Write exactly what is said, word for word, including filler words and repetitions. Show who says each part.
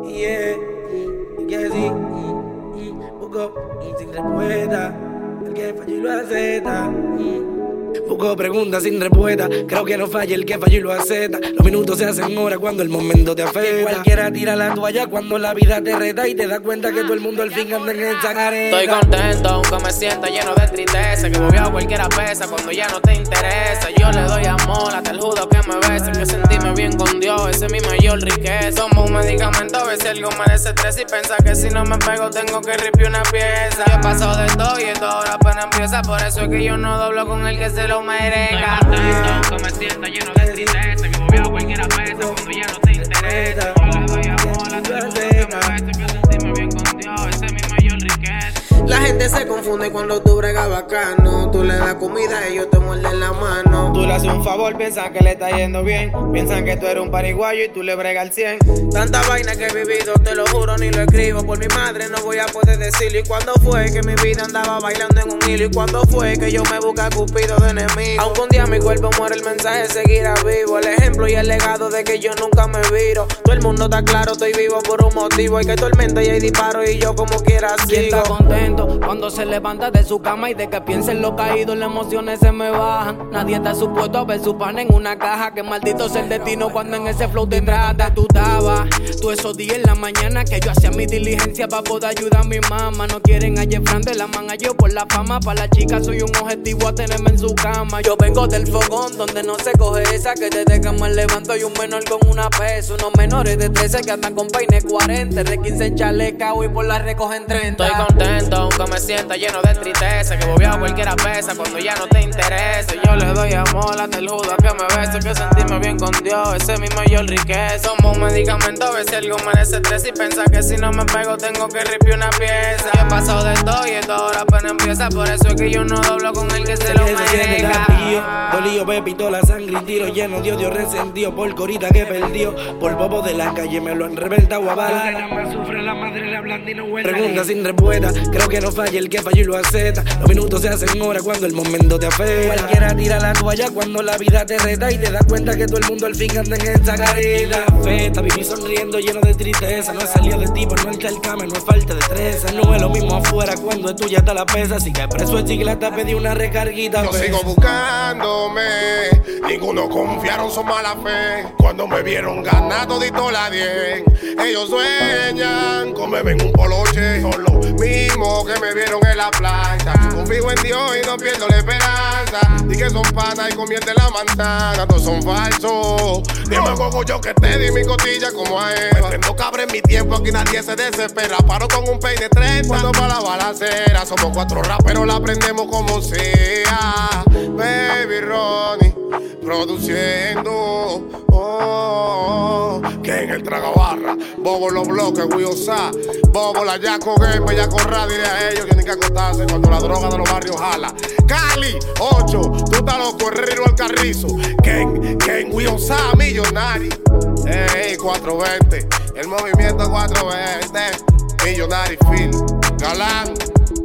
Speaker 1: Yeah, que sí. Busco sin respuesta. El que falló y lo acepta. Busco preguntas sin respuesta. Creo que no falla el que falló y lo acepta. Los minutos se hacen horas cuando el momento te afecta. Cualquiera tira la toalla cuando la vida te reta y te das cuenta que todo el mundo al fin anda en esa careta.
Speaker 2: Estoy contento aunque me sienta lleno de tristeza. Que bobeado cualquiera pesa cuando ya no te interesa. Yo le doy amor hasta el judo que me besa. Que sentirme bien con Dios, ese es mi mayor riqueza. Somos un medicamento, a veces algo me desestresa. Y piensa que si no me pego tengo que ripio una pieza. Yo he pasado de todo y esto ahora apenas empieza. Por eso es que yo no doblo con el que se lo merezca. Estoy contento aunque me sienta lleno de tristeza. Que bobeado cualquiera pesa cuando ya no te interesa. Yo le doy amor hasta el judo que me besa. Que sentirme bien con Dios, ese es mi mayor riqueza.
Speaker 3: La gente se confunde cuando tú bregas bacano. Tú le das comida, ellos te muerden la mano.
Speaker 4: Tú le haces un favor, piensan que le está yendo bien. Piensan que tú eres un pariguayo y tú le bregas al cien.
Speaker 3: Tanta vaina que he vivido, te lo juro, ni lo escribo. Por mi madre no voy a poder decirlo. ¿Y cuándo fue que mi vida andaba bailando en un hilo? ¿Y cuándo fue que yo me busqué a Cupido de enemigo? Aunque un día mi cuerpo muere, el mensaje seguirá vivo. El ejemplo y el legado de que yo nunca me viro. Todo el mundo está claro, estoy vivo por un motivo. Hay que tormenta y hay disparo y yo como quiera sigo.
Speaker 5: Está contento cuando se levanta de su cama y de que piense en lo caído, las emociones se me bajan. Nadie está supuesto a ver su pan en una caja. Que maldito sea el destino cuando en ese flow te trata. Tú estabas, tú esos días en la mañana que yo hacía mi diligencia para poder ayudar a mi mamá. No quieren a Jeffran de la manga, yo por la fama. Para la chica soy un objetivo a tenerme en su cama. Yo vengo del fogón donde no se coge esa. Que desde que me levanto hay un menor con una pesa. Unos menores de trece que andan con peine cuarenta. De quince en chaleca hoy por la recogen treinta.
Speaker 2: Estoy contento aunque me sienta lleno de tristeza. Que bobeado cualquiera pesa cuando ya no te interesa. Yo le doy amor hasta el judo que me besa. Que sentirme bien con Dios, ese es mi mayor riqueza. Somos un medicamento, a veces algo me desestresa. Y piensa que si no me pego tengo que ripio una pieza. Yo he pasado de todo y esto ahora apenas empieza. Por eso es que yo no doblo con el que se lo merezca.
Speaker 1: Dolío, pepito, la sangre y tiro lleno de odio resentido por corita que perdió. Por bobo de la calle me lo han reventado a balas. Preguntas sin respuesta. Creo que no falla el que falló y lo acepta. Los minutos se hacen horas cuando el momento te afecta. Cualquiera tira la toalla cuando la vida te reta y te das cuenta que todo el mundo al fin anda en esta careta. Feta, viví sonriendo lleno de tristeza. No he salido de ti por no entrar al cama, no es falta de destreza. No es lo mismo afuera cuando es tuya hasta la pesa. Así que preso el chicle hasta pedí una recarguita.
Speaker 6: Yo sigo buscándome, ninguno confiaron su mala fe. Cuando me vieron ganar todito la diez. Ellos sueñan con beber en un poloche. Son los mismos que me vieron en la playa. Confío en Dios y no pierdo la esperanza. Di que son panas y convierte la manzana. Todos son falsos. Demagogo yo que te di mi costilla como a Eva. Metiendo cabra en mi tiempo, aquí nadie se desespera. Paro con un peine treinta cuando pa' la balacera. Somos cuatro raperos, la aprendemos como sea. Baby Ronnie produciendo. Oh, que en el tragabarra, bobo los bloques, Wiosa, bobo la Yaco Game, Bellaco Radio, dile a ellos tienen que acostarse cuando la droga de los barrios jala. Cali, ocho, tú estás loco, Herrero al Carrizo, Ken, Ken, Wiosa, millonario. Ey, cuatro veinte, el movimiento cuatro veinte, millonario, Phil, Galán.